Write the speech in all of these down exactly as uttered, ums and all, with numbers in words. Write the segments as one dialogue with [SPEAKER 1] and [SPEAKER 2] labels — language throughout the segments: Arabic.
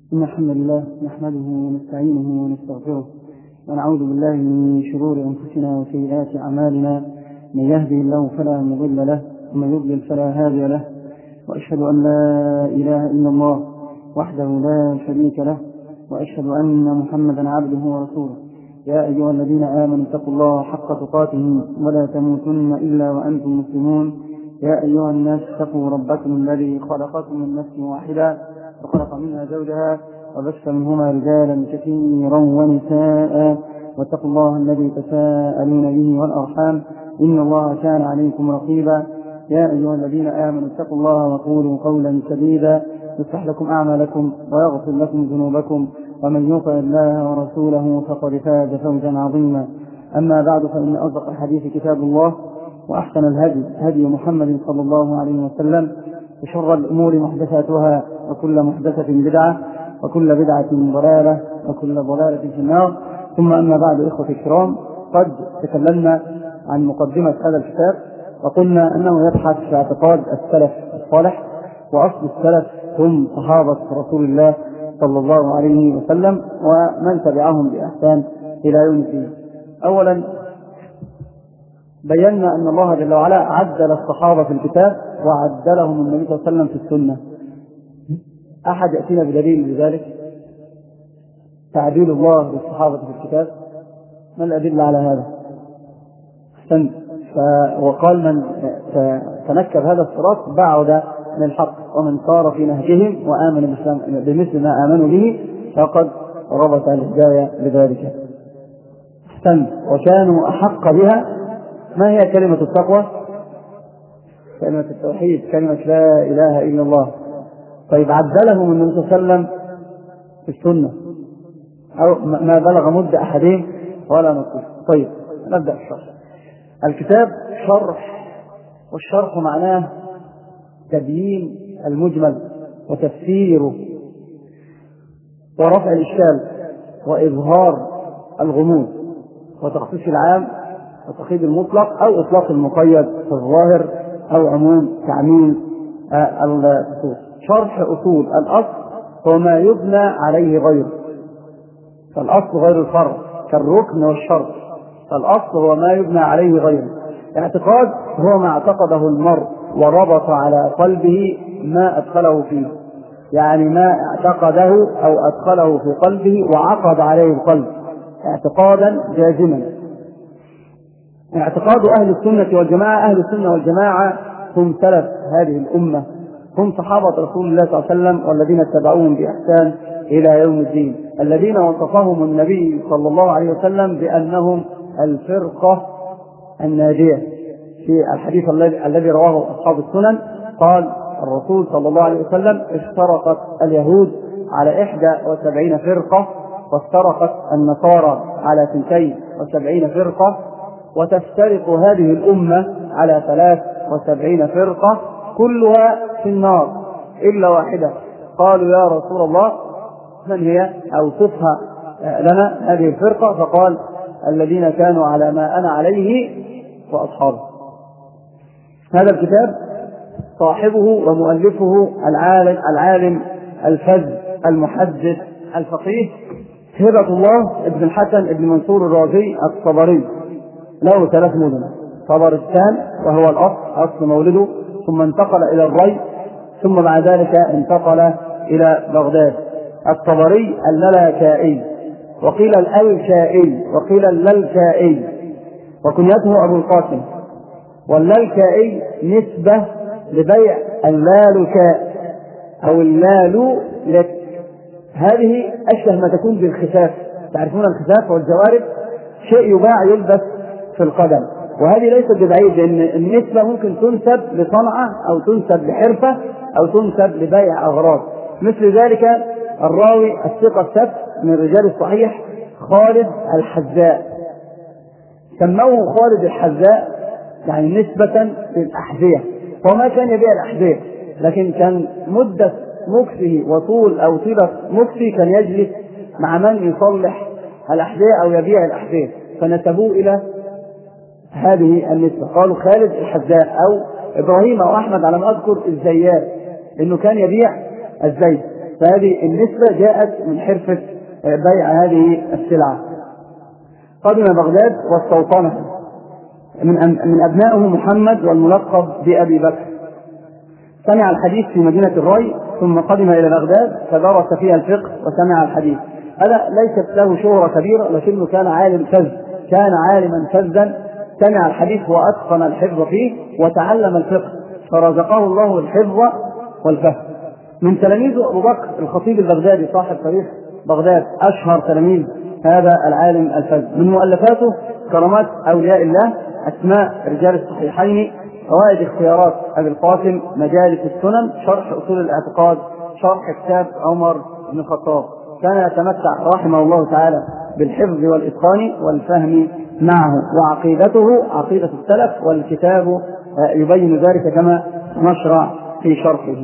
[SPEAKER 1] إن الحمد لله نحمده ونستعينه ونستغفره ونعوذ بالله من شرور أنفسنا وسيئات أعمالنا. من يهدي الله فلا مضل له ومن يضلل فلا هادي له، وأشهد أن لا إله إلا الله وحده لا شريك له، وأشهد أن محمدا عبده ورسوله. يا أيها الذين آمنوا اتقوا الله حق تقاته ولا تموتن إلا وأنتم مسلمون. يا أيها الناس اتقوا ربكم الذي خلقكم من نفس واحدة وخلق منها زوجها وبث منهما رجالا كثيرا ونساء، واتقوا الله الذي تساءلون به والأرحام إن الله كان عليكم رقيبا. يا أيها الذين آمنوا اتقوا الله وقولوا قولا سديدا يصلح لكم أعمالكم ويغفر لكم ذنوبكم، ومن يطع الله ورسوله فقد فاز فوزا عظيما. أما بعد، فإن أصدق الحديث كتاب الله، وأحسن الهدي هدي محمد صلى الله عليه وسلم، وشر الأمور محدثاتها، وكل محدثة بدعة، وكل بدعة ضلالة، وكل ضلالة في النار. ثم أما بعد، إخوة الكرام، قد تكلمنا عن مقدمة هذا الكتاب وقلنا أنه يبحث في اعتقاد السلف الصالح، وأصل السلف هم صحابة رسول الله صلى الله عليه وسلم ومن تبعهم بإحسان إلى يوم الدين. أولا بينا أن الله جل وعلا عدل الصحابة في الكتاب وعدلهم النبي صلى الله عليه وسلم في السنة. أحد يأتينا بدليل لذلك؟ تعديل الله للصحابة في الكتاب، ما الأدلة على هذا؟ أحسن. وقال من تنكب هذا الصراط بعد من الحق، ومن صار في نهجهم وآمن بمثل ما آمنوا به فقد ربط الهداية بذلك. أحسن. وكانوا أحق بها. ما هي كلمة التقوى؟ كلمة التوحيد، كلمة لا إله إلا الله. طيب عدلهم النبي صلى الله عليه وسلم في السنة، أو ما بلغ مدة أحدهم ولا نقول. طيب نبدأ الشرح. الكتاب شرح، والشرح معناه تبيين المجمل وتفسيره ورفع الإشكال وإظهار الغموض وتخصيص العام وتقييد المطلق أو إطلاق المقيد في الظاهر أو عموم تعميم الأصول. شرح أصول الأصل هو ما يبنى عليه غيره، فالأصل غير الفرع كالركن والشرط، فالأصل هو ما يبنى عليه غيره. الاعتقاد هو ما اعتقده المرء وربط على قلبه ما أدخله فيه، يعني ما اعتقده أو أدخله في قلبه وعقد عليه القلب اعتقادا جازما. اعتقاد أهل السنة والجماعة، أهل السنة والجماعة هم سلف هذه الأمة، هم صحابة رسول الله صلى الله عليه وسلم والذين اتبعوهم بإحسان إلى يوم الدين، الذين وصفهم النبي صلى الله عليه وسلم بأنهم الفرقة الناجية. في الحديث الذي رواه أصحاب السنن قال الرسول صلى الله عليه وسلم: افترقت اليهود على إحدى وسبعين فرقة، وافترقت النصارى على ثنتين وسبعين فرقة، وتفترق هذه الأمة على ثلاث وسبعين فرقة كلها في النار إلا واحدة. قالوا: يا رسول الله من هي؟ أوصفها لنا هذه الفرقة. فقال: الذين كانوا على ما أنا عليه وأصحابه. هذا الكتاب صاحبه ومؤلفه العالم العالم الفذ المحدث الفقيه هبة الله ابن الحسن ابن منصور الرازي الطبري، له ثلاث مدن: طبرستان وهو الأصل أصل مولده، ثم انتقل إلى الري، ثم بعد ذلك انتقل إلى بغداد. الطبري اللالكائي، وقيل الألكائي، وقيل اللالكائي، وكنيته أبو القاسم. واللالكائي نسبة لبيع اللالكاء أو اللالو لك، هذه أشبه ما تكون بالخفاف. تعرفون الخفاف والجوارب، شيء يباع يلبس في القدم، وهذه ليست ببعيد، لأن النسبة ممكن تنسب لصنعة أو تنسب لحرفة أو تنسب لبيع أغراض. مثل ذلك الراوي الثقة الثبت من رجال الصحيح خالد الحذاء، سموه خالد الحذاء يعني نسبة للأحذية، وما كان يبيع الأحذية، لكن كان مدة مكسه وطول أو طيلة مكسه كان يجلس مع من يصلح الأحذية أو يبيع الأحذية، فنسبوه إلى هذه النسبة. قالوا خالد الحذاء، أو إبراهيم أو أحمد على ما أذكر الزيات، إنه كان يبيع الزيت. فهذه النسبة جاءت من حرفة بيع هذه السلعة. قدم بغداد واستوطنها، من من أبنائه محمد والملقب بأبي بكر. سمع الحديث في مدينة الري، ثم قدم إلى بغداد فدرس فيها الفقه وسمع الحديث. هذا ليست له شهرة كبيرة، لكنه كان عالم فذ، كان عالما فذا، سمع الحديث وأتقن الحفظ فيه وتعلم الفقه، فرزقه الله الحفظ والفهم. من تلاميذه أبو بكر الخطيب البغدادي صاحب تاريخ بغداد، أشهر تلاميذ هذا العالم الفذ. من مؤلفاته كرامات أولياء الله، أسماء رجال الصحيحين، فوائد اختيارات أبي القاسم، مجالس السنن، شرح أصول الاعتقاد، شرح كتاب عمر بن الخطاب. كان يتمتع رحمه الله تعالى بالحفظ والإتقان والفهم معه، وعقيدته عقيدة السلف، والكتاب يبين ذلك كما نشرع في شرحه.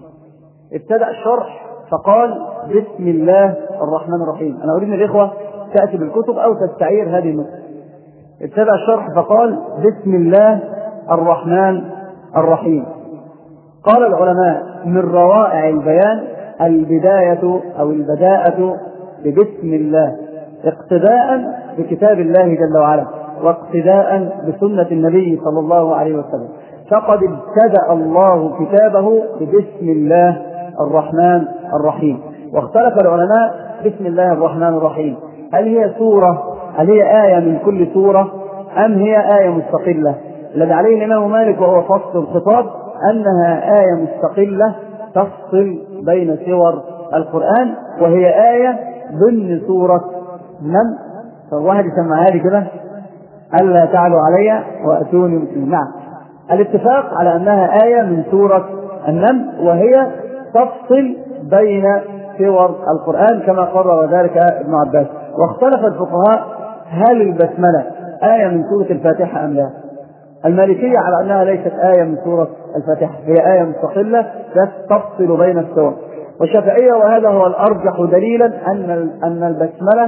[SPEAKER 1] ابتدأ الشرح فقال بسم الله الرحمن الرحيم. أنا أريد من الإخوة تأتي بالكتب أو تستعير هذه النسخة. ابتدأ الشرح فقال بسم الله الرحمن الرحيم. قال العلماء من روائع البيان البداية أو البداءة ببسم الله، اقتداء بكتاب الله جل وعلا، واقتداء بسنة النبي صلى الله عليه وسلم. فقد ابتدأ الله كتابه ببسم الله الرحمن الرحيم. واختلف العلماء بسم الله الرحمن الرحيم، هل هي سورة، هل هي آية من كل سورة، أم هي آية مستقلة؟ الذي عليه الإمام مالك وهو فصل الخطاب أنها آية مستقلة تفصل بين سور القرآن، وهي آية ضمن سورة نم. فالواحد يسمع هذه كده ألا تعلوا علي وأتوني مسلمين. نعم، الاتفاق على أنها آية من سورة النم، وهي تفصل بين سور القرآن كما قرر ذلك ابن عباس. واختلف الفقهاء هل البسملة آية من سورة الفاتحة أم لا. المالكية على أنها ليست آية من سورة الفاتحة، هي آية مستقلة تفصل بين السور. والشافعية وهذا هو الأرجح دليلا أن أن البسملة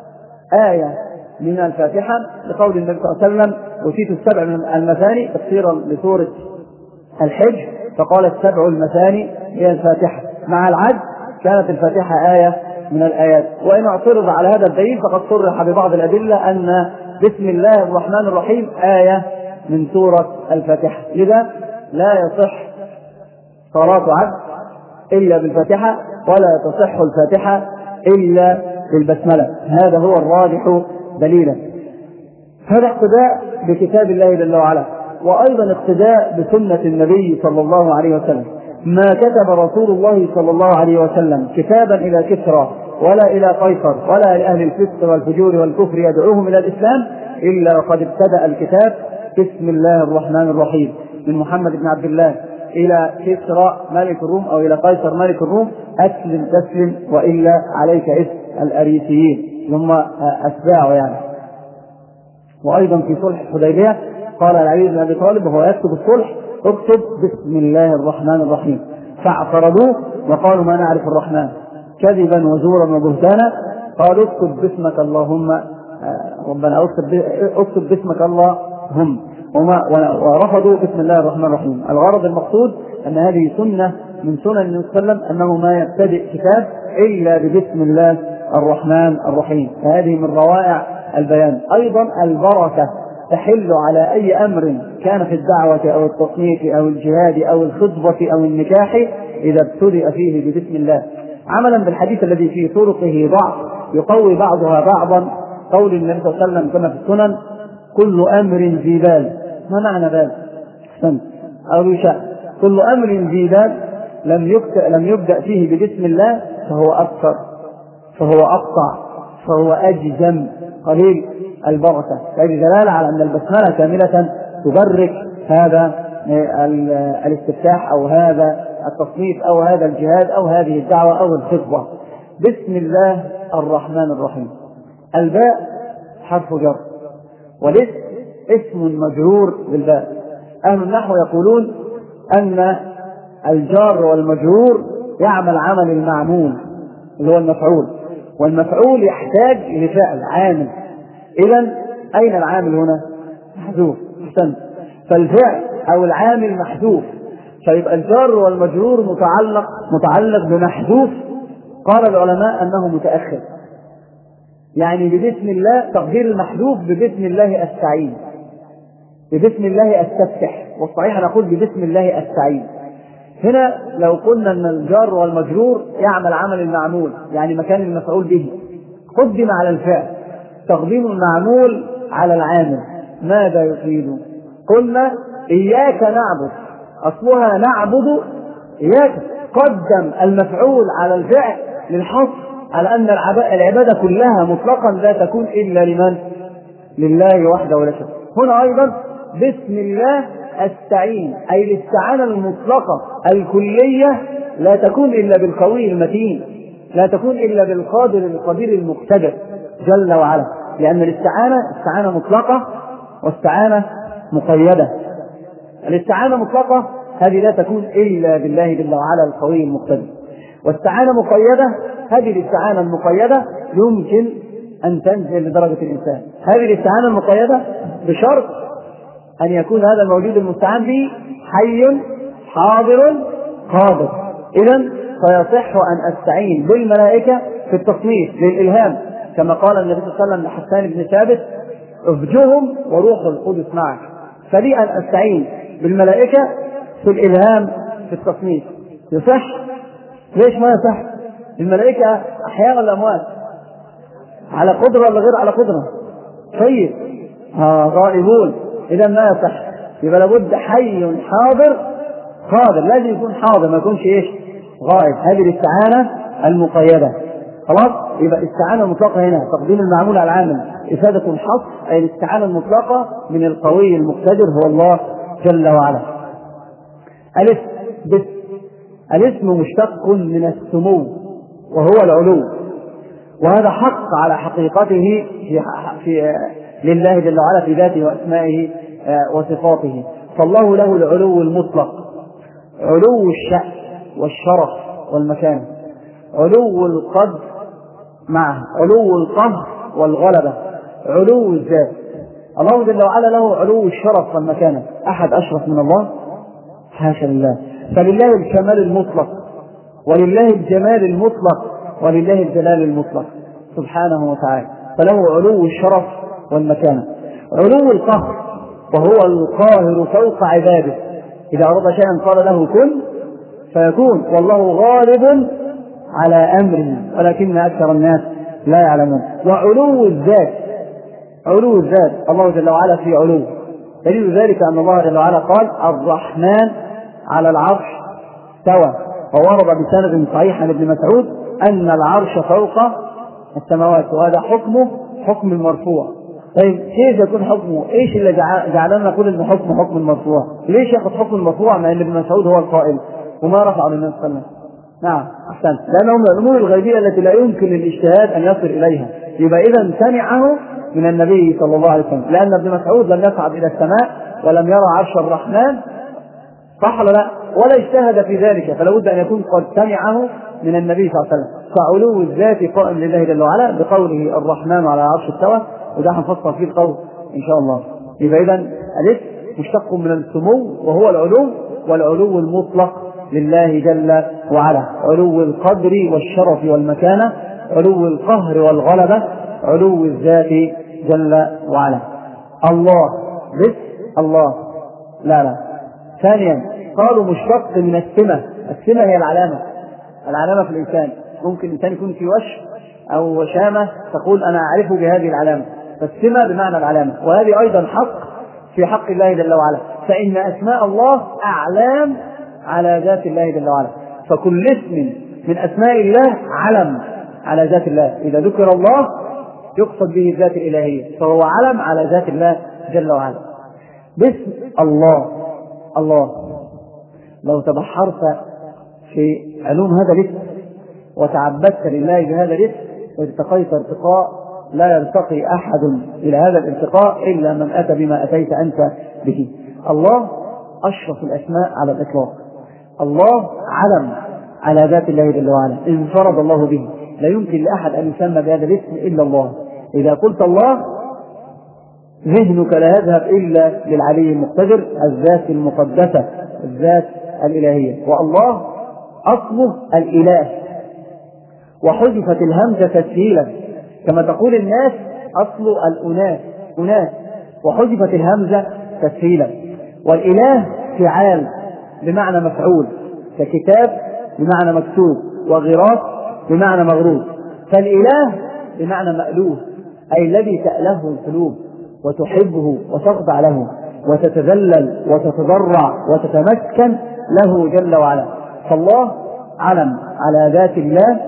[SPEAKER 1] آية من الفاتحة، لقول النبي صلى الله عليه وسلم أوتيت السبع من المثاني تفسيرا لسورة الحج، فقال السبع المثاني هي الفاتحة. مع العد كانت الفاتحة آية من الآيات. وإن اعترض على هذا الدليل فقد صرح ببعض الأدلة أن بسم الله الرحمن الرحيم آية من سورة الفاتحة، لذا لا يصح صلاة عبد إلا بالفاتحة، ولا تصح الفاتحة إلا بالبسملة. هذا هو الراجح دليلا. هذا اقتداء بكتاب الله جل وعلا، وأيضا اقتداء بسنة النبي صلى الله عليه وسلم. ما كتب رسول الله صلى الله عليه وسلم كتابا إلى كسرى ولا إلى قيصر ولا لأهل الفسق والفجور والكفر يدعوهم إلى الإسلام إلا وقد ابتدأ الكتاب بسم الله الرحمن الرحيم، من محمد بن عبد الله إلى كسرى ملك الروم أو إلى قيصر ملك الروم أسلم تسلم وإلا عليك اسم الأريسيين ثم أتباعه يعني. وأيضا في صلح الحديبية قال علي بن أبي طالب وهو يكتب الصلح اكتب بسم الله الرحمن الرحيم، فاعترضوه وقالوا ما نعرف الرحمن كذبا وزورا وبهتانا، قالوا اكتب باسمك اللهم ربنا اكتب باسمك اللهم، ورفضوا بسم الله الرحمن الرحيم. الغرض المقصود أن هذه سنة من سنن النبي صلى الله عليه وسلم أنه ما يبتدئ كتاب إلا ببسم الله الرحمن الرحيم، فهذه من روائع البيان. أيضا البركة تحل على أي أمر كان في الدعوة أو التصنيف أو الجهاد أو الخطبة أو النكاح إذا ابتدأ فيه ببسم الله، عملا بالحديث الذي في طرقه ضعف يقوي بعضها بعضا، قول النبي صلى الله عليه وسلم كما في السنن كل أمر ذي بال. ما معنى بال؟ أحسنت أو يشاء. كل أمر ذي بال لم لم يبدأ فيه ببسم الله فهو أكثر، فهو أقطع، فهو أجزم، قليل البركة. هذه دلالة على أن البسملة كاملة تبرك هذا الاستفتاح أو هذا التصنيف أو هذا الجهاد أو هذه الدعوة أو الخطبة. بسم الله الرحمن الرحيم. الباء حرف جر، والاسم اسم مجرور بالباء. أهل النحو يقولون أن الجار والمجرور يعمل عمل المعمول اللي هو المفعول، والمفعول يحتاج لفعل عامل. إذن أين العامل هنا؟ محذوف. فالفعل أو العامل محذوف، فيبقى الجار والمجرور متعلق متعلق بمحذوف قال العلماء أنه متأخر، يعني ببسم الله تقدير المحذوف ببسم الله أستعين، ببسم الله أستفتح، والصحيح نقول ببسم الله أستعين. هنا لو قلنا أن الجار والمجرور يعمل عمل المعمول، يعني مكان المفعول به، قدم على الفعل، تقديم المعمول على العامل، ماذا يفيد؟ قلنا إياك نعبد، أصلها نعبد إياك، قدم المفعول على الفعل للحصر على أن العبادة كلها مطلقا لا تكون إلا لمن؟ لله وحده ولا شريك. هنا أيضا بسم الله أستعين، أي الاستعانة المطلقة الكلية لا تكون إلا بالقوي المتين، لا تكون إلا بالقادر القدير المقتدر جل وعلا، لأن الاستعانة استعانة مطلقة واستعانة مقيدة. الاستعانة مطلقة هذه لا تكون إلا بالله جل وعلا القوي المقتدر، واستعانة مقيدة هذه الاستعانة المقيدة يمكن أن تنزل لدرجة الإنسان. هذه الاستعانة المقيدة بشرط أن يكون هذا الموجود المستعان به حي حاضر قادر. إذن فيصح أن أستعين بالملائكة في التصنيف للإلهام، كما قال النبي صلى الله عليه وسلم لحسان بن ثابت: افجهم وروح القدس معك. فلي أن أستعين بالملائكة في الإلهام في التصنيف. يصح؟ ليش ما يصح؟ الملائكة أحياء ولا أموات؟ على قدرة ولا غير على قدرة؟ طيب آه غائبون، إذا ما يصح. يبقى لابد حي حاضر قادر، لازم يكون حاضر ما يكونش إيش؟ غائب. هذه الاستعانة المقيدة. خلاص؟ يبقى الاستعانة المطلقة هنا تقديم المعمول على العامل إفادة الحصر، أي الاستعانة المطلقة من القوي المقتدر هو الله جل وعلا. الاسم بس الاسم مشتق من السمو وهو العلو، وهذا حق على حقيقته في, في لله جل وعلا في ذاته وأسمائه وصفاته. فالله له العلو المطلق، علو الشأن والشرف والمكان، علو القدر معه علو القهر والغلبة، علو الذات. الله جل وعلا له علو الشرف والمكانة، أحد أشرف من الله؟ حاشا لله. فلله الكمال المطلق، ولله الجمال المطلق، ولله الجلال المطلق سبحانه وتعالى. فله علو الشرف والمكانة. علو القهر، وهو القاهر فوق عباده، إذا أراد شيئا قال له كن فيكون، والله غالب على أمره ولكن أكثر الناس لا يعلمون. وعلو الذات، علو الذات، الله جل وعلا في علو. دليل ذلك أن الله جل وعلا قال: الرحمن على العرش استوى، وورد بسند صحيح عن ابن مسعود أن العرش فوق السماوات، وهذا حكمه حكم المرفوع. طيب كيف يكون حكمه؟ ايش اللي جعلنا نقول ان حكمه حكم المرفوع؟ ليش ياخذ حكم المرفوع مع ان ابن مسعود هو القائل وما رفع للناس صلى الله عليه وسلم؟ نعم احسنت، لانه من الامور الغيبيه التي لا يمكن للاجتهاد ان يصل اليها. يبقى اذا سمعه من النبي صلى الله عليه وسلم، لان ابن مسعود لم يصعد الى السماء ولم يرى عرش الرحمن، صح ولا لا؟ ولا اجتهد في ذلك، فلا بد ان يكون قد سمعه من النبي صلى الله عليه وسلم. فعلو الذات قائم لله جل وعلا بقوله الرحمن على عرش استوى، وده هنفصل فيه القول ان شاء الله. يبقى اذا الاسم مشتق من السمو وهو العلو، والعلو المطلق لله جل وعلا، علو القدر والشرف والمكانة، علو القهر والغلبة، علو الذات جل وعلا. الله بس الله لا لا. ثانيا قالوا مشتق من السمة. السمة هي العلامة، العلامة في الإنسان. ممكن الإنسان يكون في وش أو وشامة تقول أنا أعرفه بهذه العلامة، فالسمة بمعنى العلامة، وهذه أيضا حق في حق الله جل وعلا. فإن أسماء الله أعلام على ذات الله جل وعلا، فكل اسم من أسماء الله علم على ذات الله. إذا ذكر الله يقصد به الذات الإلهية، فهو علم على ذات الله جل وعلا. باسم الله الله لو تبحرت في علوم هذا الاسم وتعبدت لله بهذا الاسم وارتقيت ارتقاء لا يرتقي أحد إلى هذا الارتقاء إلا من أتى بما أتيت أنت به. الله أشرف الأسماء على الإطلاق، الله علم على ذات الله جل وعلا، انفرد الله به، لا يمكن لأحد أن يسمى بهذا الاسم إلا الله. إذا قلت الله ذهنك لا يذهب إلا للعلي المقتدر، الذات المقدسة، الذات الإلهية. والله أصله الإله، وحذفت الهمزة تسهيلا، كما تقول الناس أصل الأناس أناس، وحذفت الهمزة تسهيلا. والإله فعال بمعنى مفعول، ككتاب بمعنى مكتوب، وغراس بمعنى مغروس. فالإله بمعنى مألوه، أي الذي تأله القلوب وتحبه وتخضع له وتتذلل وتتضرع وتتمكن له جل وعلا. فالله علم على ذات الله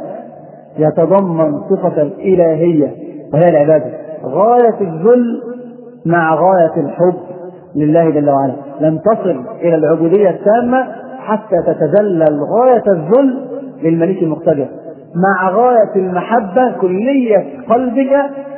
[SPEAKER 1] يتضمن صفة الإلهية وهي العبادة، غاية الذل مع غاية الحب لله جل وعلا. لن تصل إلى العبودية التامة حتى تتذلل غاية الذل للملك المقتدر مع غاية المحبة. كلية قلبك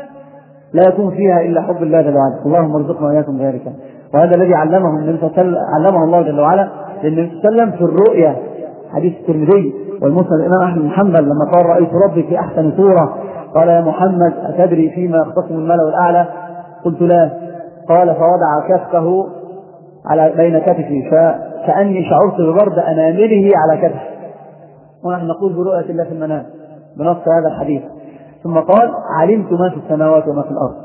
[SPEAKER 1] لا يكون فيها إلا حب الله جل وعلا. اللهم ارزقنا وإياكم ذلك. وهذا الذي علمه النبي علمه الله جل وعلا للنبي صلى الله عليه وسلم في الرؤيا، حديث الترمذي والمسند الإمام أحمد بن حنبل لما قال رأيت ربي في أحسن صورة، قال يا محمد أتدري فيما يختصم الملأ الأعلى؟ قلت لا. قال فوضع كفه على بين كتفي فكأني شعرت ببرد أنامله على كتفي. ونحن نقول برؤية الله في المنام بنص هذا الحديث. ثم قال علمت ما في السماوات وما في الأرض.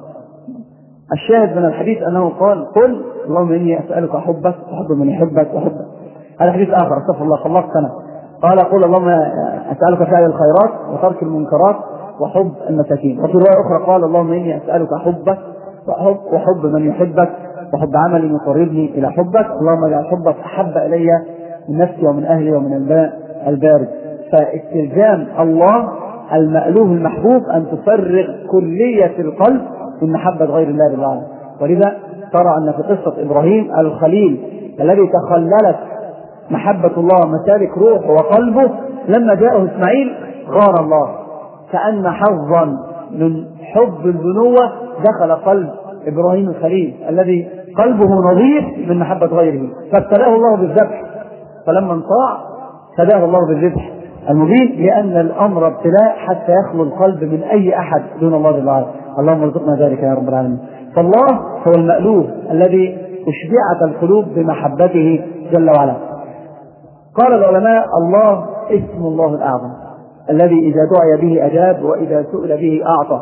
[SPEAKER 1] الشاهد من الحديث أنه قال قل اللهم إني أسألك حبك وحب من يحبك وحبك. هذا حديث آخر استغفر الله خلص سنة. قال قل اللهم أسألك فعل الخيرات وترك المنكرات وحب المساكين. وفي رواية أخرى قال اللهم إني أسألك حبك وحب, وحب من يحبك وحب عمل يقربني إلى حبك. اللهم اجعل حبك أحب إلي من نفسي ومن أهلي ومن الماء البارد. فاستلزام الله المألوه المحبوب أن تفرغ كلية القلب من محبة غير الله بالله. ولذا ترى أن في قصة إبراهيم الخليل الذي تخللت محبة الله مسالك روح وقلبه، لما جاءه إسماعيل غار الله، كأن حظا من حب البنوة دخل قلب إبراهيم الخليل الذي قلبه نظيف من محبة غيره، فابتلاه الله بالذبح. فلما انطاع فداه الله بالذبح المبين، لأن الأمر ابتلاء حتى يخلو القلب من أي أحد دون الله بالله. اللهم ارزقنا ذلك يا رب العالمين. فالله هو المألوه الذي أشبعت القلوب بمحبته جل وعلا. قال العلماء الله اسم الله الأعظم الذي إذا دعي به أجاب وإذا سئل به أعطى.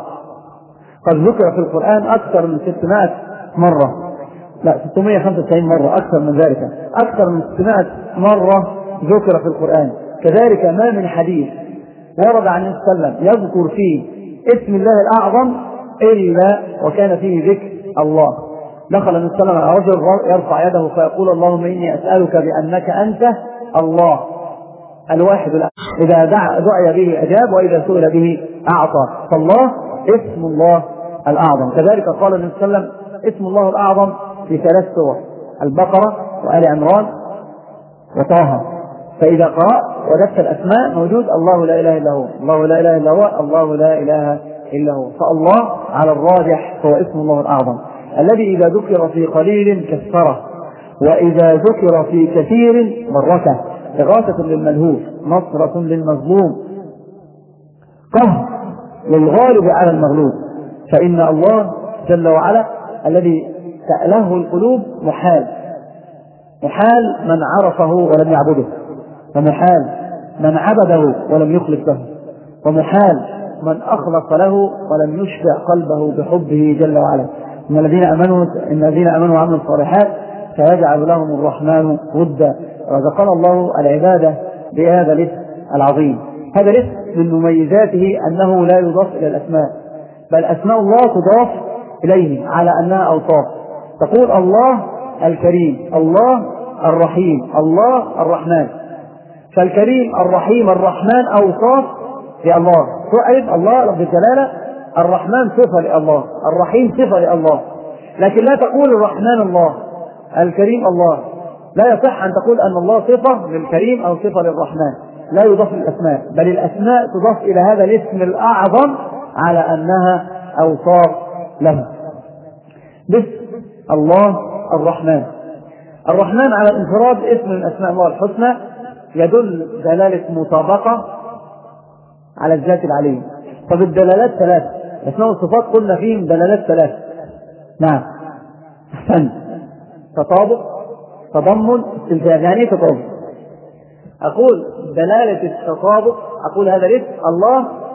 [SPEAKER 1] قد ذكر في القرآن أكثر من ستمائة مرة، لا ستمائة وخمسة وتسعين مرة، أكثر من ذلك، أكثر من ستمائة مرة ذكر في القرآن. كذلك ما من حديث ورد عن النبي صلى الله عليه وسلم يذكر فيه اسم الله الأعظم إلا وكان فيه ذكر الله. دخل النبي صلى الله عليه وسلم على رجل يرفع يده فيقول اللهم إني أسألك بأنك أنت الله الواحد الأحد، إذا دعي به أجاب وإذا سئل به أعطى. فالله اسم الله الأعظم. كذلك قال النبي صلى الله عليه وسلم اسم الله الأعظم في ثلاث سور: البقرة وآل عمران وطه. فإذا قرأت وجدت الأسماء موجود الله لا إله إلا هو، الله لا إله إلا هو، الله لا إله إلا هو. فالله على الراجح هو اسم الله الأعظم الذي إذا ذكر في قليل كثره، وإذا ذكر في كثير بركه، إغاثة للملهوف، نصرة للمظلوم، قهر للغالب على المغلوب. فإن الله جل وعلا الذي تأله القلوب محال، محال من عرفه ولم يعبده، ومحال من عبده ولم يخلص له، ومحال من أخلص له ولم يشبع قلبه بحبه جل وعلا. إن الذين آمنوا إن الذين آمنوا وعملوا الصالحات فيجعل لهم الرحمن ودا. رزقنا الله العبادة بهذا الاسم العظيم. هذا الاسم من مميزاته أنه لا يضاف إلى الأسماء، بل أسماء الله تضاف إليه على أنها أوصاف. تقول الله الكريم، الله الرحيم، الله الرحمن. فالكريم الرحيم الرحمن أوصاف لله، تعرف الله رب الجلالة، الرحمن صفة لله، الرحيم صفة لله. لكن لا تقول الرحمن الله، الكريم الله. لا يصح أن تقول أن الله صفة للكريم أو صفة للرحمن، لا يضاف الأسماء، بل الأسماء تضاف إلى هذا الاسم الأعظم على أنها أوصاف له. باسم الله الرحمن. الرحمن على الانفراد اسم من أسماء الله الحسنى، يدل دلالة مطابقة على الذات العليم. طب الدلالات ثلاث، أسماء الصفات قلنا فيهم دلالات ثلاث. نعم أحسن. تطابق، تضمن، استلزام. يعني ايه تطابق؟ أقول دلالة التطابق، أقول هذا الاسم الله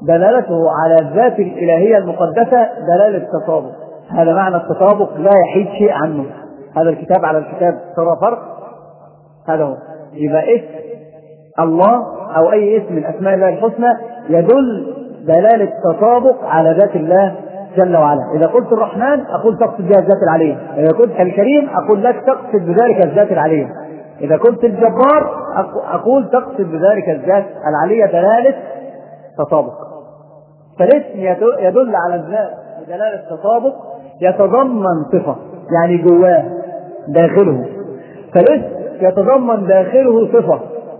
[SPEAKER 1] دلالته على الذات الإلهية المقدسة دلالة تطابق. هذا معنى التطابق، لا يحيد شيء عنه. هذا الكتاب على الكتاب ترى فرق. هذا هو. يبقى اسم الله أو أي اسم من أسماء الله الحسنى يدل دلالة تطابق على ذات الله جل وعلا. إذا قلت الرحمن أقول تقصد بها الذات العلية، إذا قلت الكريم أقول لك تقصد بذلك الذات العلية، إذا قلت الجبار أقول تقصد بذلك الذات العلية، دلالة تطابق. فالاسم يدل على الذات بدلالة تطابق، يتضمن صفة يعني جواه داخله. فالاسم يتضمن داخله صفة.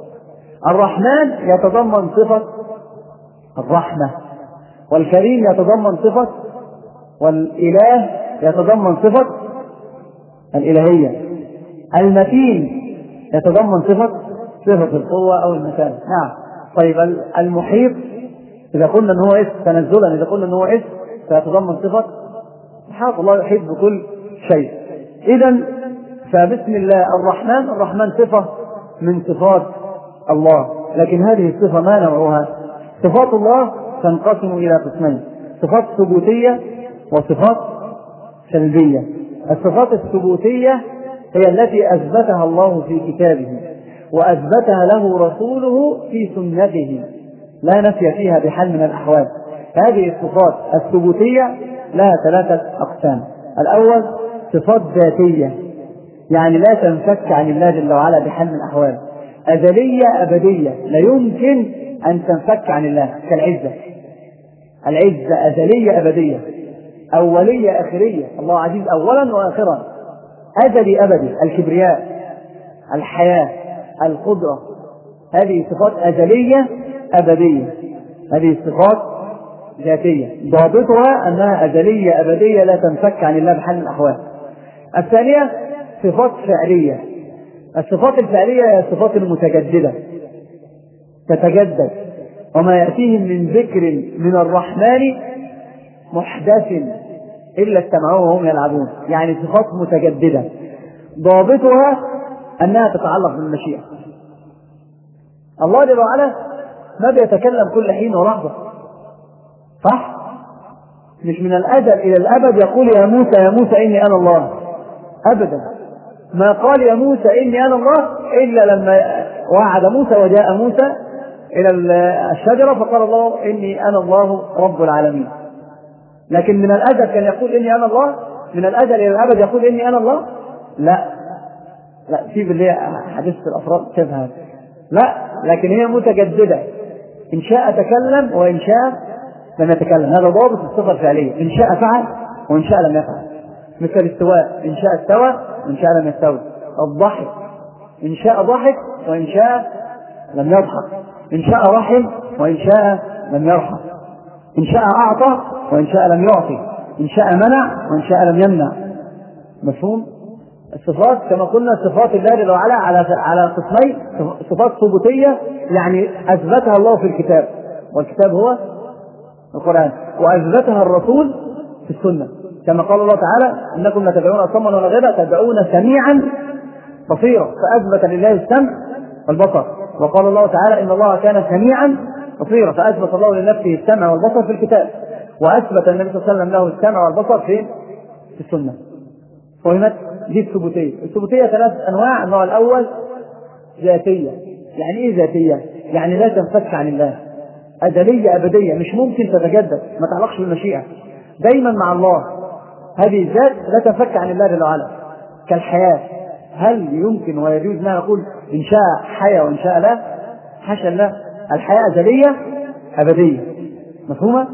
[SPEAKER 1] الرحمن يتضمن صفة الرحمة، والكريم يتضمن صفة، والإله يتضمن صفة الإلهية، المتين يتضمن صفة صفة القوة أو المكان. نعم. طيب المحيط إذا قلنا أنه اسم تنزلا، إذا قلنا أنه اسم فيتضمن صفة إحاطة، الله يحيط بكل شيء. إذن فبسم الله الرحمن، الرحمن صفة من صفات الله، لكن هذه الصفة ما نوعها؟ صفات الله تنقسم إلى قسمين: صفات ثبوتية وصفات سلبية. الصفات الثبوتية هي التي أثبتها الله في كتابه وأثبتها له رسوله في سنته، لا نفي فيها بحال من الأحوال. هذه الصفات الثبوتية لها ثلاثة أقسام. الأول صفات ذاتية، يعني لا تنفك عن الله جل وعلا بحال من الأحوال، أزلية أبدية، لا يمكن أن تنفك عن الله، كالعزة. العزة أزلية أبدية، أولية آخرية، الله عزيز أولا وآخرا، أزلي أبدي. الكبرياء، الحياة، القدرة، هذه صفات أزلية أبدية، هذه صفات ذاتية ضابطها أنها أزلية أبدية لا تنفك عن الله بحال من الأحوال. الثانية صفات فعلية. الصفات الفعلية هي الصفات المتجددة، تتجدد، وما يأتيهم من ذكر من الرحمن محدث إلا استمعوه وهم يلعبون، يعني صفات متجددة ضابطها أنها تتعلق بالمشيئة. الله جل وعلا ما بيتكلم كل حين ولحظة، صح؟ مش من الأزل إلى الأبد يقول يا موسى يا موسى إني أنا الله، أبدا. ما قال يا موسى إني أنا الله إلا لما وعد موسى وجاء موسى إلى الشجرة فقال الله إني أنا الله رب العالمين. لكن من الأزل كان يقول إني أنا الله، من الأزل إلى الأبد يقول إني أنا الله؟ لا لا، في بالله حديث الأفراد شبه، لا، لكن هي متجددة، إن شاء تكلم وإن شاء لم يتكلم. هذا ضابط الصفة الفعلية، إن شاء فعل وإن شاء لم يفعل. مثل الاستواء، إن شاء استوى وإن شاء لم يستوي. الضحك، إن شاء ضحك وإن شاء لم يضحك. إن شاء رحم وإن شاء لم يرحم. إن شاء أعطى وإن شاء لم يعطي. إن شاء منع وإن شاء لم يمنع. مفهوم؟ الصفات كما قلنا صفات الله جل وعلا على على قسمين: صفات ثبوتية يعني أثبتها الله في الكتاب، والكتاب هو القرآن، وأثبتها الرسول في السنة، كما قال الله تعالى إنكم لا تدعون صما ولا غيبا تدعون سميعا بصيرا، فأثبت لله السمع والبصر. وقال الله تعالى إن الله كان سميعا بصيرا، فأثبت الله لنفسه السمع والبصر في الكتاب، وأثبت النبي صلى الله عليه وسلم له السمع والبصر في في السنة. فهمت؟ دي الثبوتية. الثبوتية ثلاث أنواع. النوع الأول ذاتية. يعني إيه ذاتية؟ يعني لا تنفك عن الله، أزلية أبدية، مش ممكن تتجدد، ما تعلقش بالمشيئة، دايما مع الله. هذه الذات لا تنفك عن الله جل وعلا. كالحياة، هل يمكن ويجوز أن نقول إن شاء حياة وإن شاء لا؟ حاشا الله، الحياة أزلية أبدية. مفهومة؟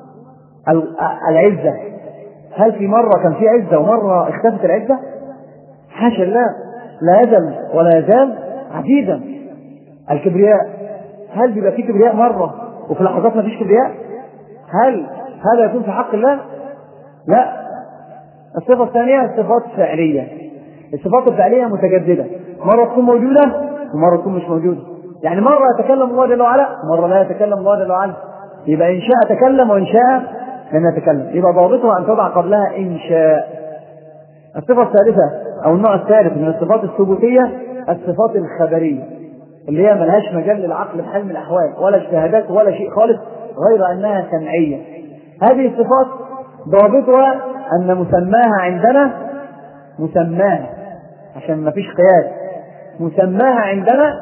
[SPEAKER 1] العزة، هل في مرة كان في عزة ومرة اختفت العزة؟ حاشا الله، لا يزل ولا يزال عزيزا. الكبرياء، هل بيبقى في كبرياء مرة وفي لحظات ما فيش كبرياء؟ هل هذا يكون في حق الله؟ لا. الصفة الثانية الصفات الفعلية. الصفات الفعلية متجددة، مرة تكون موجودة ومرة تكون مش موجودة. يعني مرة يتكلم الله جل وعلا ومرة لا يتكلم الله جل وعلا. يبقى إن شاء تكلم وإن شاء لم يتكلم، يبقى ضابطها أن تضع قبلها إن شاء. الصفة الثالثة أو النوع الثالث من الصفات الثبوتية الصفات الخبرية، اللي هي ملهاش مجال للعقل بحال من الأحوال، ولا اجتهادات ولا شيء خالص، غير أنها سمعية. هذه الصفات ضابطها أن مسماها عندنا مسماها عشان ما فيش قياس، مسماها عندنا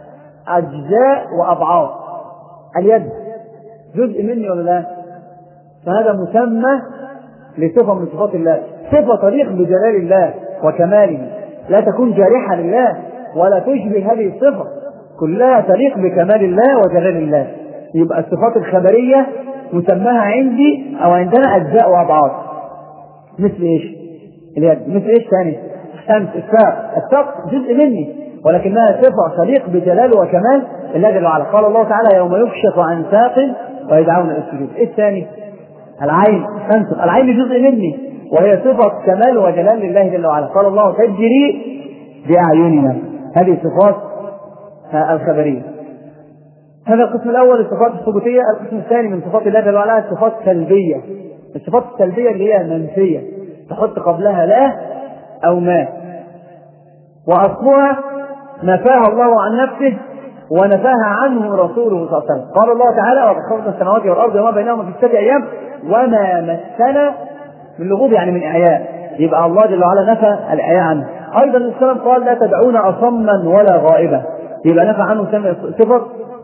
[SPEAKER 1] أجزاء وأبعاد. اليد جزء مني ولا لا؟ فهذا مسمى لصفة من صفات الله، صفة تليق بجلال الله وكماله، لا تكون جارحة لله ولا تشبه هذه الصفة، كلها تليق بكمال الله وجلال الله. يبقى الصفات الخبرية مسماها عندي أو عندنا أجزاء وأبعاد. مثل إيش؟ اليد. مثل إيش ثاني؟ الشمس، الساق. الساق جزء مني ولكنها صفة تليق بجلاله وكمال الله جل وعلا. قال الله تعالى يوم يكشف عن ساق ويدعون إلى السجود. إيه الثاني؟ العين. تنسق. العين جزء مني وهي صفة كمال وجلال لله جل وعلا. قال الله تجري بأعيننا. هذه صفات الخبرية. هذا القسم الأول الصفات الثبوتية. القسم الثاني من صفات الله جل وعلا الصفات السلبية. الصفات السلبية اللي هي منفية، تحط قبلها لا أو ما، وأصلها نفاها الله عن نفسه ونفاها عنه رسوله صلى الله عليه وسلم. قال الله تعالى وقد خلقنا السماوات والأرض وما بينهما في ستة أيام وما مسنا من لغوب، يعني من إعياء. يبقى الله جل وعلا نفى الإعياء عنه. أيضا السلام قال لا تدعون أصما ولا غائبا، يبقى نفى عنه صفة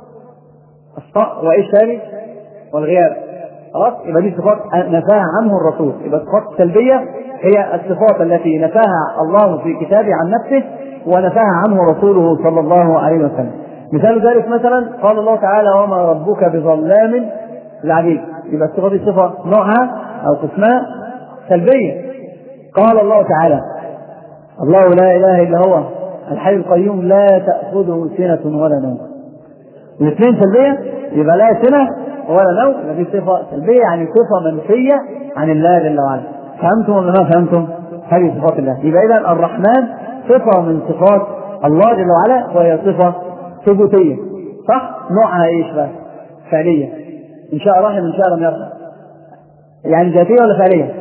[SPEAKER 1] الصاء وإيش ثاني؟ والغياب. خلاص، يبقى دي صفات نفاها عنه الرسول. يبقى الصفات السلبية هي الصفات التي نفاها الله في كتابه عن نفسه ونفاها عنه رسوله صلى الله عليه وسلم. مثال ذلك مثلا قال الله تعالى وما ربك بظلام للعبيد. يبقى الصفة دي صفة نوعها أو قسمها سلبية. قال الله تعالى الله لا إله إلا هو الحي القيوم لا تأخذه سنة ولا نوم. الاثنين سلبية، يبقى لا سنة ولا نوم، يبقى دي صفة سلبية يعني صفة منفية عن الله جل وعلا. فهمتم ولا ما فهمتم؟ هذه صفات الله. يبقى إذن الرحمن صفة من صفات الله جل وعلا وهي صفة ثبوتية، صح؟ نوعها ايش بقى؟ فعلية. إن شاء رحم إن شاء لم يرحم. يعني ذاتية ولا فعلية؟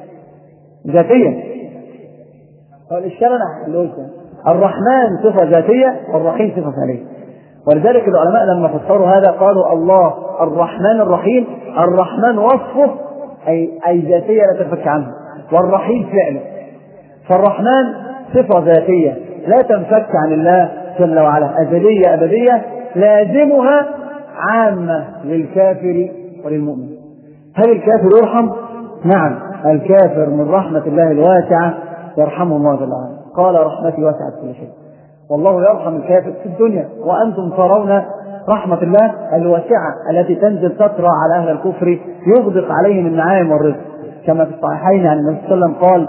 [SPEAKER 1] ذاتية. فالإشكال أنا اللي قلت الرحمن صفة ذاتية والرحيم صفة فعلية. ولذلك العلماء لما فسروا هذا قالوا الله الرحمن الرحيم، الرحمن وصفه أي أي ذاتية لا تنفك عنه، والرحيم فعله. فالرحمن صفة ذاتية لا تنفك عن الله جل وعلا، أزلية أبدية، لازمها عامة للكافر وللمؤمن. هل الكافر يرحم؟ نعم، الكافر من رحمة الله الواسعة يرحمه الله جل وعلا. قال رحمتي واسعت كل شيء، والله يرحم الكافر في الدنيا وأنتم ترون رحمة الله الواسعة التي تنزل تطرى على أهل الكفر يغدق عليهم النعائم والرزق، كما في الصحيحين عن النبي صلى الله عليه وسلم قال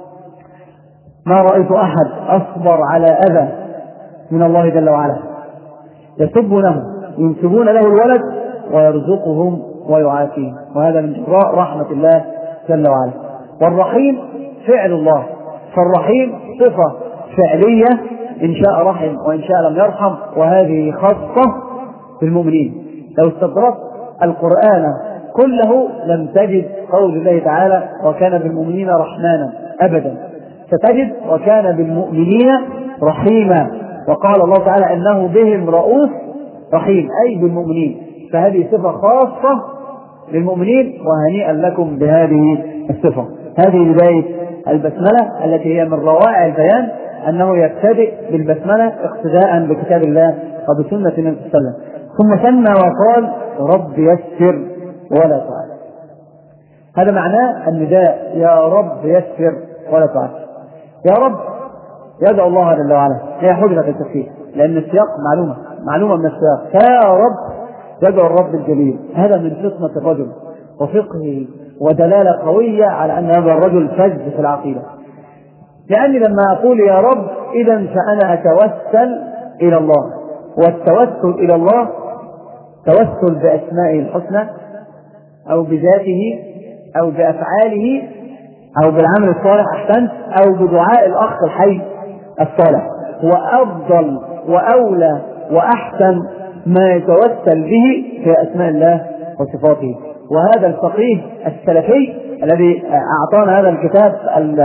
[SPEAKER 1] ما رأيت أحد أصبر على أذى من الله جل وعلا، يسبونه ينسبون له الولد ويرزقهم ويعافيهم، وهذا من جراء رحمة الله جل وعلا. والرحيم فعل الله، فالرحيم صفة فعلية إن شاء رحم وإن شاء لم يرحم، وهذه خاصة بالمؤمنين. لو استدركت القرآن كله لم تجد قول الله تعالى وكان بالمؤمنين رحمانا أبدا، ستجد وكان بالمؤمنين رحيما. وقال الله تعالى إنه بهم رؤوف رحيم، أي بالمؤمنين. فهذه صفة خاصة للمؤمنين، وهنيئا لكم بهذه الصفة. هذه بداية البسملة التي هي من روائع البيان أنه يبتدئ بالبسملة اقتداء بكتاب الله وبسنة النبي صلى الله عليه وسلم. ثم سمى وقال رب يسر ولا تعسر. هذا معناه النداء يا رب يسر ولا تعسر. يا رب يدعو الله جل وعلا، هي حجرة التفسير لأن السياق معلومة معلومة من السياق. يا رب يدعو الرب الجليل، هذا من فطنة الرجل وفقهه ودلالة قوية على أن هذا الرجل فج في العقيدة. لأني لما أقول يا رب إذا فأنا أتوسل إلى الله، والتوسل إلى الله توسل بأسمائه الحسنى أو بذاته أو بأفعاله أو بالعمل الصالح أحسنت أو بدعاء الأخ الحي الصالح. وأفضل وأولى وأحسن ما يتوسل به في أسماء الله وصفاته. وهذا الفقيه السلفي الذي أعطانا هذا الكتاب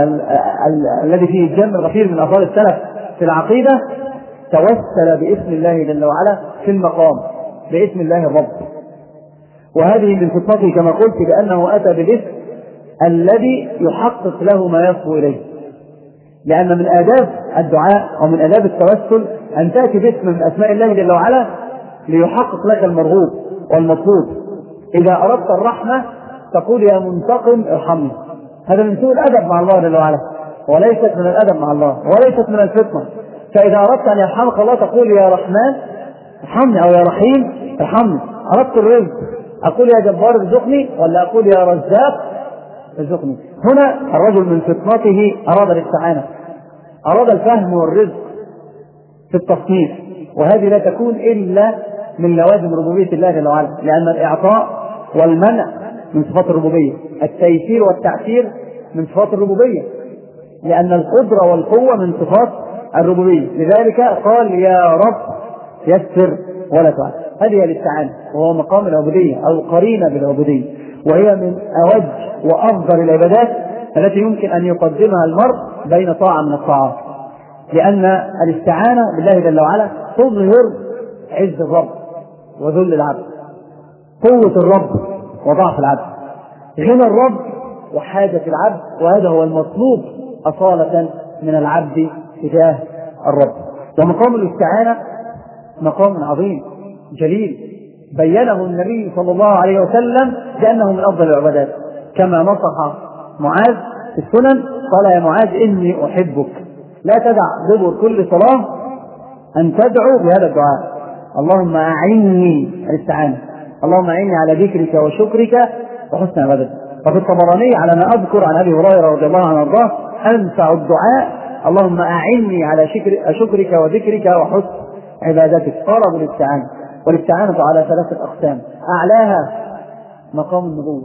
[SPEAKER 1] الذي فيه الجم الغفير من أفضل السلف في العقيدة توسل باسم الله جل وعلا في المقام، باسم الله الرب. وهذه من فطنته كما قلت بأنه أتى بالاسم الذي يحقق له ما يصفو إليه، لأن من آداب الدعاء ومن آداب التوسل أن تأتي باسم من أسماء الله جل وعلا ليحقق لك المرغوب والمطلوب. إذا أردت الرحمة تقول يا منتقم ارحمني، هذا من سوء الأدب مع الله جل وعلا، وليست من الأدب مع الله، وليست من الفطنة. فإذا أردت أن يرحمك الله تقول يا رحمن ارحمني، أو يا رحيم ارحمني. أردت الرزق أقول يا جبار ارزقني، ولا أقول يا رزاق ارزقني. هنا الرجل من فطنته أراد الاستعانة، أراد الفهم والرزق في التصنيف، وهذه لا تكون إلا من لوازم ربوبية الله جل وعلا، لأن الإعطاء والمنع من صفات الربوبية، التيسير والتعسير من صفات الربوبية، لأن القدرة والقوة من صفات الربوبية. لذلك قال يا رب يسر ولا تعسر. هذه الاستعانة، وهو مقام العبودية أو قرينة بالعبودية، وهي من أوج وأفضل العبادات التي يمكن أن يقدمها المرء بين طاعة من الطاعات، لأن الاستعانة بالله جل وعلا تظهر عز الرب وذل العبد، قوة الرب وضعف العبد، غنى الرب وحاجة العبد، وهذا هو المطلوب أصالة من العبد تجاه الرب. ومقام الاستعانة مقام عظيم جليل بينه النبي صلى الله عليه وسلم بأنه من أفضل العبادات، كما نصح معاذ في السنن قال يا معاذ إني أحبك لا تدع دبر كل صلاة أن تدعو بهذا الدعاء اللهم أعني الاستعانة، اللهم أعني على ذكرك وشكرك وحسن عبادتك. وفي الطبراني على ما أذكر عن أبي هريرة رضي الله عنه وارضاه أنفع الدعاء اللهم أعني على شكر شكرك وذكرك وحسن عبادتك. طلب الاستعانة، والاستعانة على ثلاثة أقسام، أعلاها مقام النبوة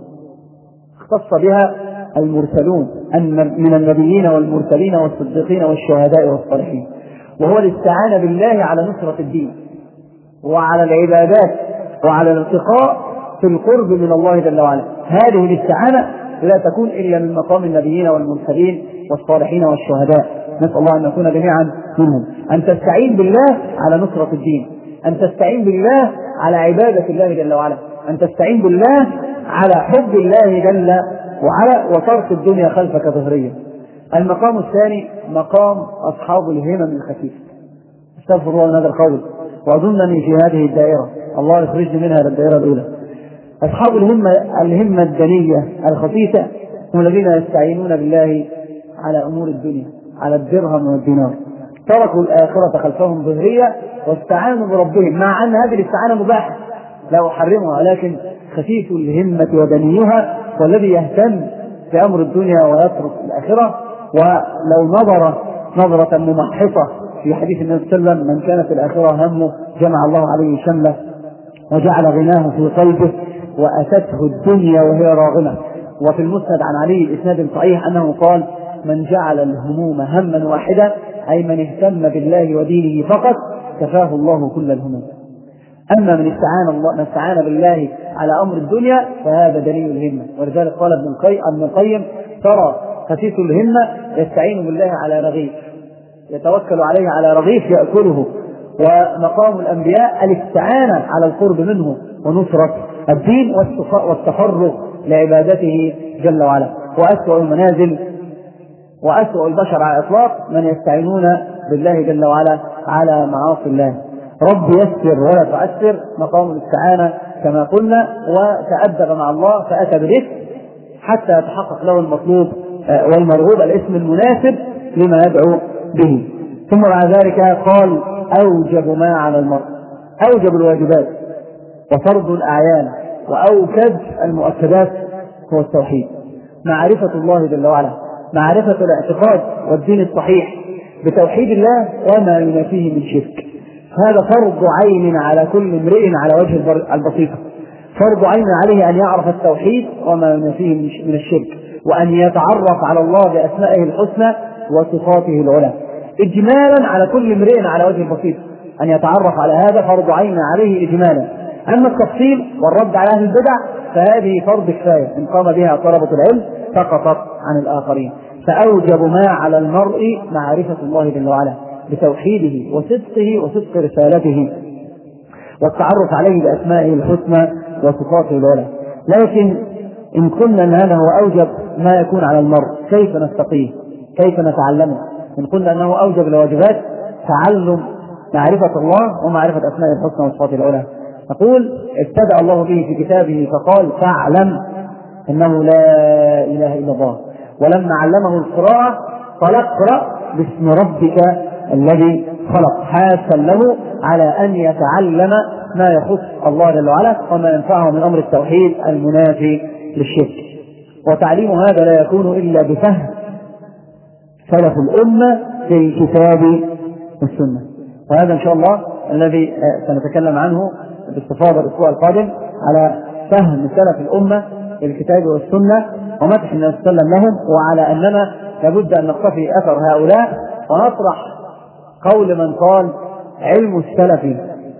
[SPEAKER 1] اختص بها المرسلون من النبيين والمرسلين والصديقين والشهداء والصالحين، وهو الاستعانة بالله على نصرة الدين وعلى العبادات وعلى الارتقاء في القرب من الله جل وعلا. هذه الاستعانة لا تكون إلا من مقام النبيين والمرسلين والصالحين والشهداء، نسأل الله أن نكون جميعا منهم. أن تستعين بالله على نصرة الدين، أن تستعين بالله على عبادة الله جل وعلا، أن تستعين بالله على حب الله جل وعلا وترك الدنيا خلفك ظهريا. المقام الثاني مقام أصحاب الهمم الخفيفة، استغفر الله من هذا القول وأظنني في هذه الدائرة، الله يخرجني منها للدائرة الأولى. أصحاب الهمة الهمة الدنية الخفيفة هم الذين يستعينون بالله على أمور الدنيا، على الدرهم والدينار، تركوا الآخرة خلفهم ظهرية واستعانوا بربهم، مع أن هذه الاستعانة مباحة لا أحرمها، ولكن خفيف الهمة ودنيها والذي يهتم بأمر الدنيا ويترك الآخرة. ولو نظر نظرة ممحصة في حديث النبي صلى الله عليه وسلم من كانت الآخرة همه جمع الله عليه شمله وجعل غناه في قلبه وأتته الدنيا وهي راغمة. وفي المسند عن علي إسناد صحيح أنه قال من جعل الهموم هما واحدا أي من اهتم بالله ودينه فقط كفاه الله كل الهموم. أما من استعان الله من استعان بالله على أمر الدنيا فهذا دليل الهمة. ولذلك قال ابن القيم ترى خفيف الهمة يستعين بالله على رغيف يتوكل عليه على رغيف يأكله. ومقام الأنبياء الاستعانة على القرب منه ونصرة الدين والتفرغ لعبادته جل وعلا. وأسوأ المنازل وأسوأ البشر على الإطلاق من يستعينون بالله جل وعلا على معاصي الله. رب يسر ولا تعسر مقام الاستعانة كما قلنا، وتأدب مع الله فأتى بالاسم حتى يتحقق له المطلوب والمرغوب، الاسم المناسب لما يدعو به. ثم بعد ذلك قال أوجب ما على المرء، أوجب الواجبات وفرض الأعيان وأوكد المؤكدات هو التوحيد، معرفة الله جل وعلا، معرفة الاعتقاد والدين الصحيح بتوحيد الله وما ينافيه من شرك. هذا فرض عين على كل امرئ على وجه البسيطة، فرض عين عليه أن يعرف التوحيد وما ينافيه من الشرك، وأن يتعرف على الله بأسمائه الحسنى وصفاته العلى إجمالا على كل امرئ على وجه البسيطة، أن يتعرف على هذا فرض عين عليه إجمالا. أما التفصيل والرد على أهل البدع فهذه فرض كفاية إن قام بها طلبة العلم سقطت عن الآخرين. فأوجب ما على المرء معرفة الله جل وعلا بتوحيده وصدقه وصدق رسالته والتعرف عليه بأسمائه الحسنى وصفاته العلى. لكن إن قلنا أن هذا هو أوجب ما يكون على المرء، كيف نستقيه؟ كيف نتعلمه؟ إن قلنا أنه أوجب الواجبات تعلم معرفة الله ومعرفة أسماء الحسنى وصفاته العلى، نقول ابتدأ الله به في كتابه فقال فاعلم أنه لا إله إلا الله. ولما علمه القراءة قال اقرأ باسم ربك الذي خلق، حاسا له على أن يتعلم ما يخص الله جل وعلا وما ينفعه من أمر التوحيد المنافي للشرك. وتعليم هذا لا يكون إلا بفهم سلف الأمة في الكتاب والسنة، وهذا إن شاء الله الذي سنتكلم عنه باستفاضة الأسبوع القادم، على فهم سلف الأمة في الكتاب والسنة ومدح النبي صلى الله عليه وسلم لهم، وعلى أننا لابد أن نقتفي أثر هؤلاء ونطرح قول من قال علم السلف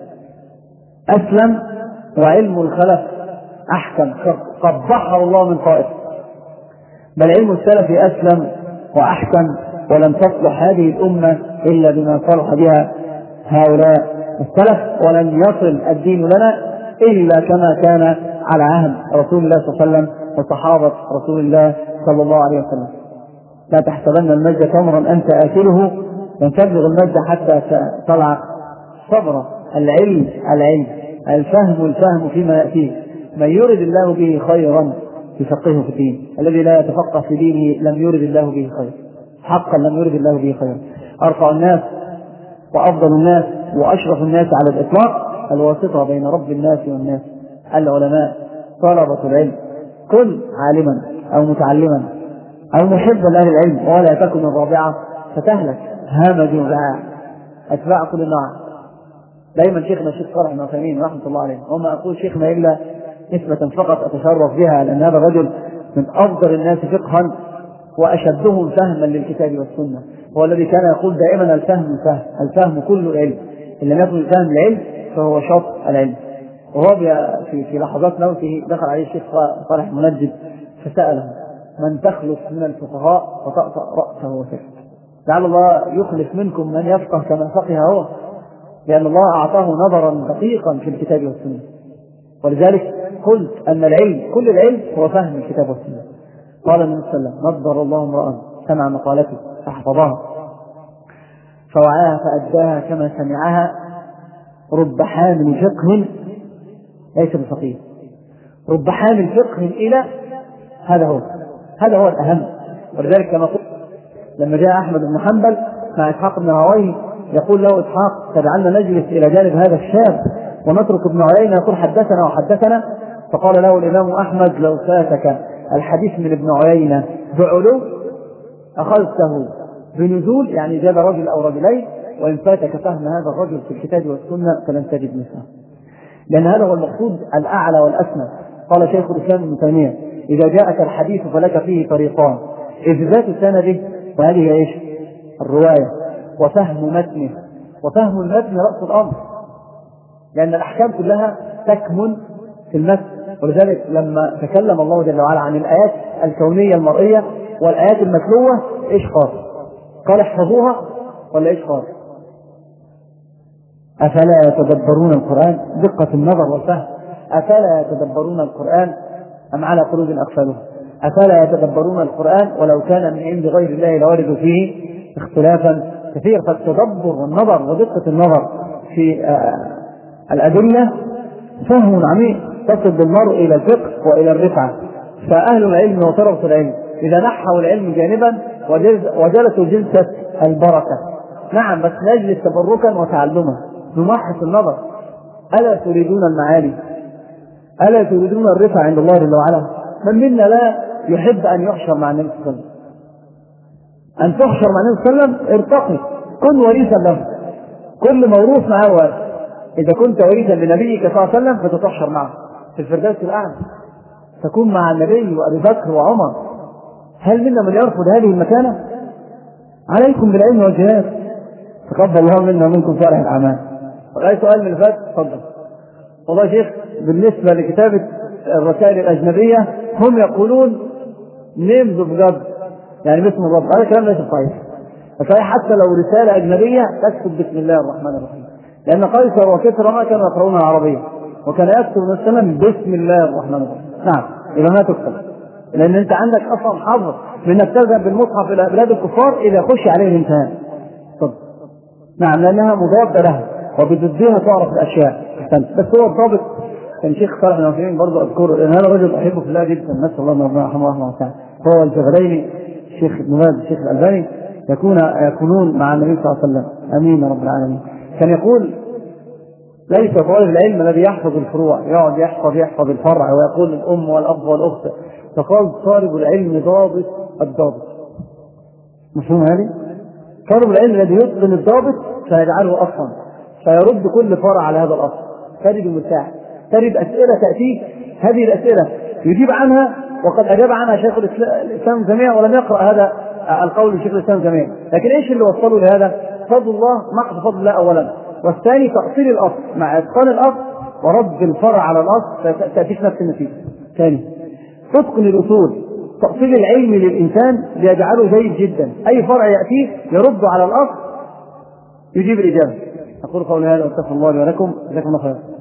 [SPEAKER 1] أسلم وعلم الخلف أحكم، قبحه الله من طائف، بل علم السلف أسلم وأحكم، ولم تصلح هذه الأمة إلا بما صلح بها هؤلاء السلف، ولن يصل الدين لنا إلا كما كان على عهد رسول الله صلى الله عليه وسلم وصحابة رسول الله صلى الله عليه وسلم. لا تحسبن المجد تمرا أنت آكله، لن تبلغ المجد حتى تطلع صبرا. العلم العلم الفهم الفهم فيما يأتيه، من يرد الله به خيرا يفقهه في الدين، الذي لا يتفقه في دينه لم يرد الله به خيرا، حقا لم يرد الله به خيرا. أرفع الناس وأفضل الناس وأشرف الناس على الإطلاق الواسطة بين رب الناس والناس العلماء طلبة العلم. كن عالما أو متعلما أو محبا لأهل العلم، ولا تكن الرابعة فتهلك هامج وبعاع أتباع كل نوع. دائما شيخنا الشيخ صالح بن عثيمين رحمة الله عليه، وما أقول شيخنا إلا نسبة فقط أتشرف بها، لأن هذا الرجل من أفضل الناس فقها وأشدهم فهما للكتاب والسنة، هو الذي كان يقول دائما الفهم الفهم الفهم كل علم، إن لم يكن الفهم العلم فهو شرط العلم. وهو في في لحظات موته دخل عليه الشيخ صالح المنجد فسأله من تخلص من الفقهاء وتأطأ رأسه وسكت، لعل الله يخلص منكم من يفقه كما فقه هو، لأن الله أعطاه نظرا دقيقا في الكتاب والسنة. ولذلك قلت أن العلم كل العلم هو فهم الكتاب والسنة. قال النبي صلى الله عليه وسلم نضر الله امرأ سمع مقالته فحفظها فوعاها فأداها كما سمعها، رب حامل فقه ليس بفقيه، رب حامل فقه إلى هذا هو هذا هو الأهم. ولذلك كما قلت لما جاء أحمد بن حنبل مع إسحاق بن راهويه يقول له إسحاق تدعنا نجلس إلى جانب هذا الشاب ونترك ابن عيينة يقول حدثنا وحدثنا، فقال له الإمام أحمد لو فاتك الحديث من ابن عيينة بعلو أخذته بنزول، يعني جاب رجل أو رجلين، وإن فاتك فهم هذا الرجل في الكتاب والسنة فلن تجد مثله، لأن هذا هو المقصود الأعلى والأسمى. قال شيخ الإسلام ابن تيمية إذا جاءك الحديث فلك فيه طريقان، إثبات سنده وهذه إيش الرواية، وفهم متنه، وفهم المتن رأس الأمر، لأن الأحكام كلها تكمن في المتن. ولذلك لما تكلم الله جل وعلا عن الآيات الكونية المرئية والآيات المتلوة إيش قال؟ قال احفظوها ولا إيش قال؟ أفلا يتدبرون القرآن، دقة النظر والفهم، أفلا يتدبرون القرآن أم على قلوب أقفالها، أفلا يتدبرون القرآن ولو كان من عند غير الله لوجدوا فيه اختلافا كثير. فالتدبر والنظر ودقة النظر في الأدلة فهم عميق تصل بالمرء إلى الفقه وإلى الرفعة. فأهل العلم وطرف العلم إذا نحوا العلم جانبا وجلسوا جلسة البركة، نعم بس نجلس تبركا وتعلما نمحص النظر. ألا تريدون المعالي؟ ألا تريدون الرفعة عند الله جل وعلا؟ من منا لا يحب أن يحشر مع النبي صلى الله عليه وسلم؟ أن تحشر مع النبي صلى الله عليه وسلم ارتقي، كن وريثا له، كل موروث معه وارث. إذا كنت وريثا لنبيك صلى الله عليه وسلم فتتحشر معه في الفردوس الأعلى، تكون مع النبي وأبي بكر وعمر. هل منا من يرفض هذه المكانة؟ عليكم بالعلم والجهاد، تقبل الله منا ومنكم صالح الأعمال. وأي سؤال من الفات؟ تفضل. والله شيخ بالنسبة لكتابة الرسائل الأجنبية هم يقولون names of God، يعني باسم الرب، هذا كلام ليس صحيح. صحيح حتى لو رسالة أجنبية تكتب بسم الله الرحمن الرحيم، لأن قيصر وكسرى ما كانوا يقرؤون العربية، وكان يكتب من السلام بسم الله الرحمن الرحيم. نعم، إذا ما تكتب، لأن أنت عندك أصلا حظ من أنك تذهب بالمصحف إلى بلاد الكفار إذا خش عليه الامتحان. طب نعم، لأنها مضادة لها وبضدها تعرف الأشياء. بس هو الضابط كان شيخ صالح بن عثيمين برضه أذكره، لأن هذا الرجل أحبه في الله جدا، نسأل الله أن يرحمه رحمه الله تعالى. هو الجبلين الشيخ ابن باز الشيخ الألباني يكون يكونون مع النبي صلى الله عليه وسلم. أمين رب العالمين. كان يقول: ليس طالب العلم الذي يحفظ الفروع يقعد يحفظ يحفظ الفرع ويقول الأم والأب والأخت، فقال طالب العلم ضابط الضابط. مفهوم هذه؟ طالب العلم الذي يتقن الضابط فيجعله أصلا، فيرد كل فرع على هذا الأصل. تجد مساعد، تجد أسئلة تأتيه، هذه الأسئلة يجيب عنها وقد أجاب عنها شيخ الإسلام ابن تيمية ولم يقرأ هذا القول لشيخ الإسلام ابن تيمية. لكن إيش اللي وصله لهذا؟ فضل الله، محض فضل الله أولا، والثاني تأصيل الأصل مع إتقان الأصل ورد الفرع على الأصل تأتيك نفس النتيجة. ثاني، تتقن الأصول، تأصيل العلم للإنسان ليجعله جيد جدا، أي فرع يأتيه يرد على الأصل يجيب الإجابة. أقول قولي هذا وأستغفر الله لي ولكم، جزاكم الله خيرا.